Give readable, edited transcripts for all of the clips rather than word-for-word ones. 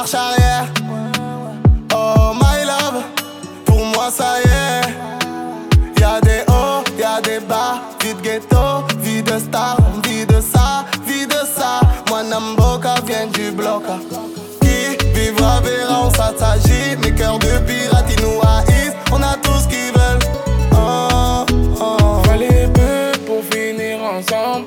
marche arrière. Oh my love, pour moi ça y est. Y'a des hauts, y'a des bas, vie de ghetto, vie de star, vie de ça, vie de ça. Moi Namboka vient du bloc. Qui vivra verra, on s'assagit. Mes cœurs de pirates ils nous haïssent. On a tout ce qu'ils veulent. Oh, oh. Fallait peu pour finir ensemble.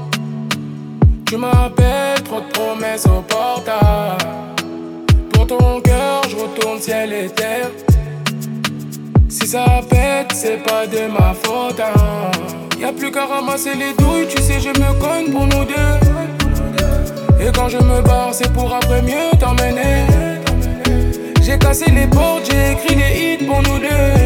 Tu m'appelles, trop de promesses au portable. Pour ton cœur, je retourne ciel et terre. Si ça pète, c'est pas de ma faute, hein. Y'a plus qu'à ramasser les douilles, tu sais je me cogne pour nous deux. Et quand je me barre, c'est pour après mieux t'emmener. J'ai cassé les portes, j'ai écrit des hits pour nous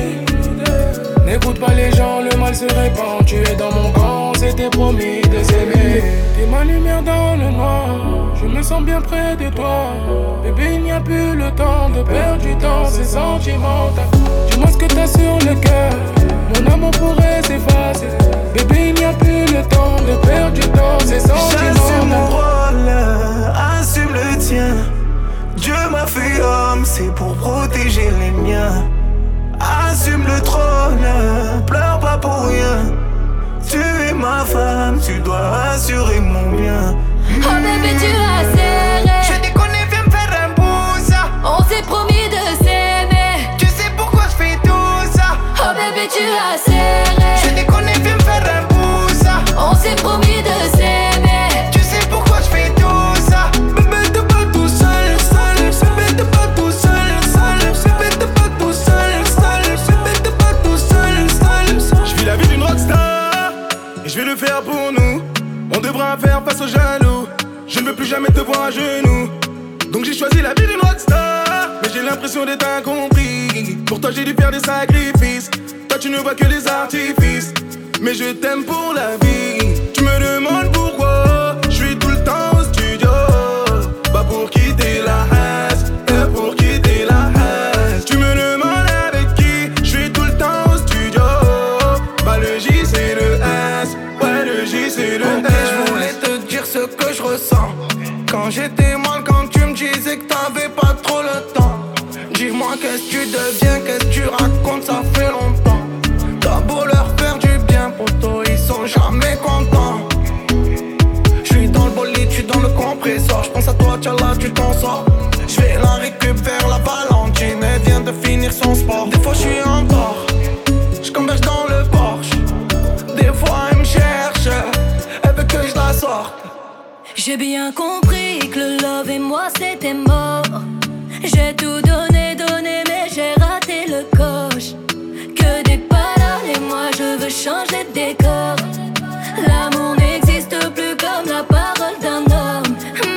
deux. N'écoute pas les gens, le mal se répand. Tu es dans mon camp, c'était promis de s'aimer. T'es ma lumière dans le noir, je me sens bien près de toi. Bébé, il n'y a plus le temps de perdre du temps, c'est sentimental. Dis-moi ce que t'as sur le cœur, mon amour pourrait s'effacer. Bébé, il n'y a plus le temps de perdre du temps, c'est sentimental. J'assume mon rôle, assume le tien. Dieu m'a fait homme, c'est pour protéger les miens. Assume le trône, pleure pas pour rien. Tu es ma femme, tu dois assurer mon bien. Oh bébé tu as serré. Je déconne, viens me faire un pouce. On s'est promis de s'aimer. Tu sais pourquoi je fais tout ça. Oh bébé tu as serré. Je déconne, viens me faire un pouce. On s'est promis de s'aimer. Tu sais pourquoi je fais tout ça. Bébé t'es pas tout seul, seul. Bébé t'es pas tout seul, seul. Bébé t'es pas tout seul, seul. Bébé t'es pas tout seul, seul. Je vis la vie d'une rockstar et je vais le faire pour nous. On devra faire face aux jaloux. Je ne veux plus jamais te voir à genoux. Donc j'ai choisi la vie d'une rockstar, mais j'ai l'impression d'être incompris. Pour toi j'ai dû faire des sacrifices. Toi tu ne vois que les artifices, mais je t'aime pour la vie. Tu me demandes pourquoi je suis tout le temps au studio. Pas pour quitter la haine, mais pour quitter la haine. Tu me demandes avec qui je suis tout le temps au studio. Bah le J c'est le S, ouais le J c'est le S. Je voulais te dire ce que je ressens. Quand j'étais mal, quand tu me disais que t'avais pas trop le temps. Dis-moi qu'est-ce que tu deviens, qu'est-ce que tu racontes, ça fait longtemps. T'as beau leur faire du bien, poto, ils sont jamais contents. J'suis dans le bolide, j'suis dans le compresseur. J'pense à toi, tchallah, tu t'en sors. J'vais la récup vers la Valentine, elle vient de finir son sport. Des fois j'suis en tort, j'converge dans le Porsche. Des fois elle me cherche, elle veut que je la sorte. J'ai bien compris que le love et moi c'était mort. J'ai tout donné, mais j'ai raté le coche. Que des paroles et moi je veux changer de décor. L'amour n'existe plus comme la parole d'un homme.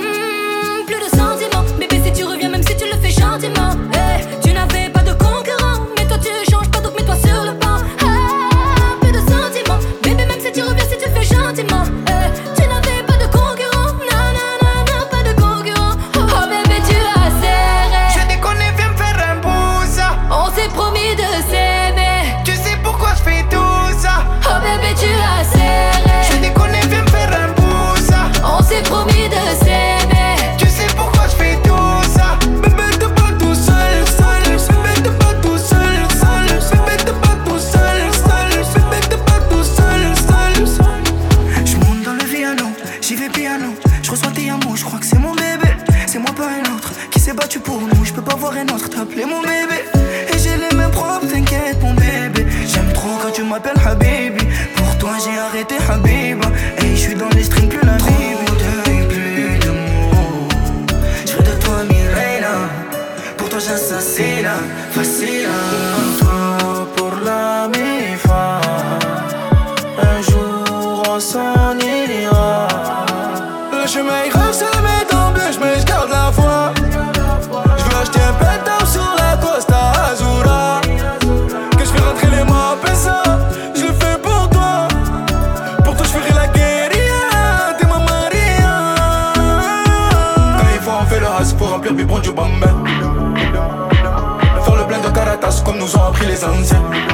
Plus de sentiments, bébé si tu reviens même si tu le fais gentiment. Hey, tu n'avais pas de concurrent, mais toi tu changes pas donc mets-toi sur le banc. Plus de sentiments, bébé même si tu reviens si tu le fais gentiment. Hey, tu n'avais pas de concurrent, non, pas de concurrent. Oh bébé tu as serré. Je déconne, viens me faire un pouce. On s'est promis de s'aimer. Tu sais pourquoi je fais tout ça. Oh bébé tu as serré. Je déconne, viens me faire un pouce. On s'est promis de s'aimer. Tu sais pourquoi je fais tout ça. Bébé t'es pas tout seul, seul. Bébé t'es pas tout seul, seul. Bébé t'es pas tout seul, seul. Bébé t'es pas tout seul, seul. J'monte dans le piano, j'y vais piano. J'reçois tes amours, j'crois que c'est mon bébé. C'est moi pas un autre qui s'est battu pour nous. J'peux pas voir un autre t'appeler mon bébé. Et j'ai les mêmes propres, t'inquiète mon bébé. J'aime trop quand tu m'appelles Habibi. Pour toi j'ai arrêté Habiba. Et j'suis dans les strings plus la vie. Plus de mots. J'veux de toi Milena. Pour toi j'assassine. Facile. Toi pour la mi-fa. Un jour on s'en ira. Le chemin ira semé dans bleu, mais j'garde la foi. J'veux acheter un penthouse sur la Costa Azura. Que j'fais rentrer les mots ça, je le fais pour toi. Pour toi j'ferai la guérilla, t'es ma Maria. Quand il faut on fait le has pour remplir biberon du bambin. Faire le plein de caratas comme nous ont appris les anciens.